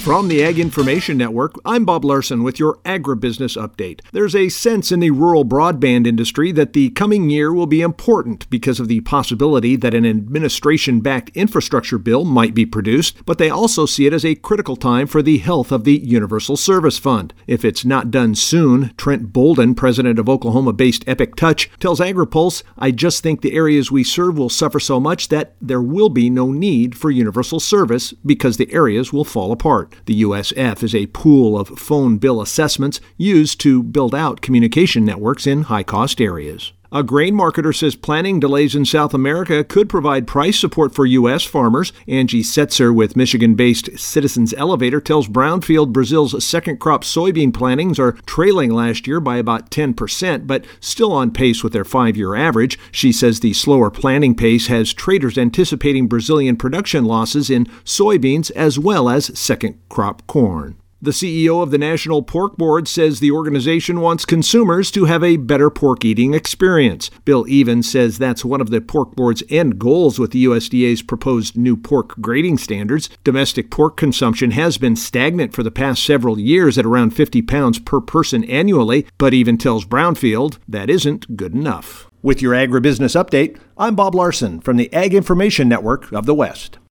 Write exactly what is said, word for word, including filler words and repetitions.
From the Ag Information Network, I'm Bob Larson with your agribusiness update. There's a sense in the rural broadband industry that the coming year will be important because of the possibility that an administration-backed infrastructure bill might be produced, but they also see it as a critical time for the health of the Universal Service Fund. If it's not done soon, Trent Bolden, president of Oklahoma-based Epic Touch, tells AgriPulse, "I just think the areas we serve will suffer so much that there will be no need for universal service because the areas will fall apart." The U S F is a pool of phone bill assessments used to build out communication networks in high-cost areas. A grain marketer says planting delays in South America could provide price support for U S farmers. Angie Setzer with Michigan-based Citizens Elevator tells Brownfield Brazil's second crop soybean plantings are trailing last year by about ten percent, but still on pace with their five-year average. She says the slower planting pace has traders anticipating Brazilian production losses in soybeans as well as second crop corn. The C E O of the National Pork Board says the organization wants consumers to have a better pork eating experience. Bill Evans says that's one of the Pork Board's end goals with the U S D A's proposed new pork grading standards. Domestic pork consumption has been stagnant for the past several years at around fifty pounds per person annually, but Evans tells Brownfield that isn't good enough. With your agribusiness update, I'm Bob Larson from the Ag Information Network of the West.